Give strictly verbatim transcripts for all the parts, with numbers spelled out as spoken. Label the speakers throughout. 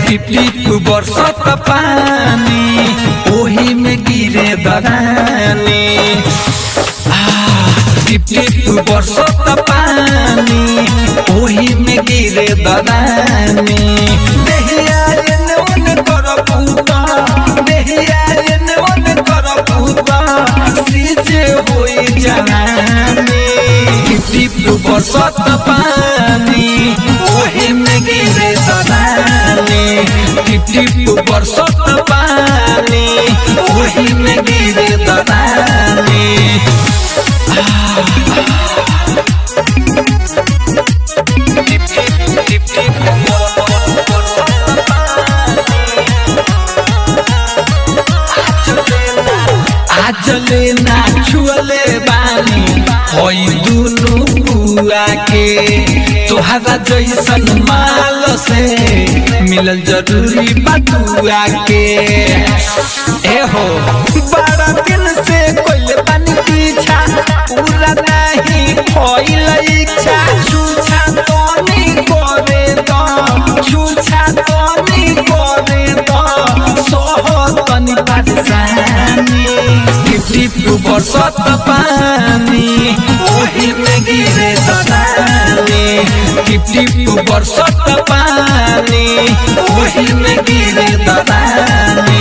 Speaker 1: टिप टिप बरसत पानी ओही में गिरे दरानी। टिप टिप बरसत पानी ओही में गिरे दरानी। देहिया एने ओने करबूता देहिया एने ओने करबूता सीजे होई जवानी। टिप टिप बरसत पानी ओही में गिरे दरानी। टिप टिप बरसत पानी ओही में गिरे दरानी। आजले ना छुअले बानी होई दुनु बुआ के। तोहरा जैसन माल से मिलल जरूरी बटुआ के। ए हो बड़ा दिन से कोइले बानी पीछा पूरा नहीं होइल इच्छा। छुछा तोनी करे तो छुछा तोनी करे तो सोहो तनी परेशानी। टिप टिप बरसत पानी ओही में गिरे दरानी। टिप टिप बरसत पानी ओही में गिरे दरानी।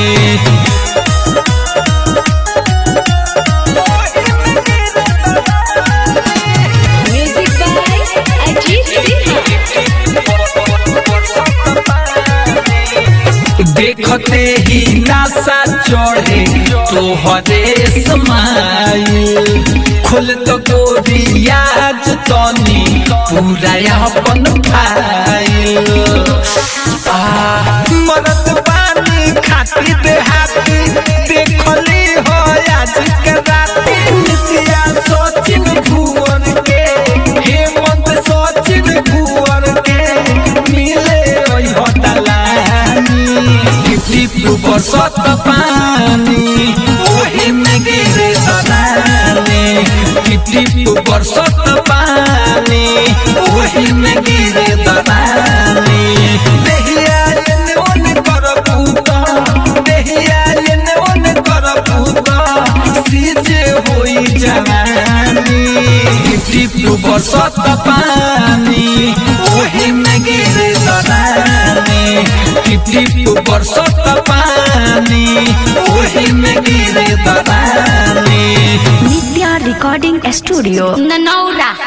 Speaker 1: देखते ही नासा चढ़े तोहरे समाइल। खोल तो गोरिया तनी पूरा अपन फाइल। मरद पानी खाती देहाती देखली हो आज के राती। नितिया सोचिन भुवन के हेमंत सोचिन भुवन के मिले ओई होटलानी। टिप टिप बरसत पानी ओही में गिरे दरानी। टिप टिप बरसत पानी ओही में गिरे दरानी। देहिया एने ओने करबूता देहिया एने ओने करबूता सीजे होई जवानी। टिप टिप बरसत पानी ओही में गिरे दरानी। टिप टिप बरसत पानी ओही में गिरे दरानी।
Speaker 2: Nitya recording studio Nanaura.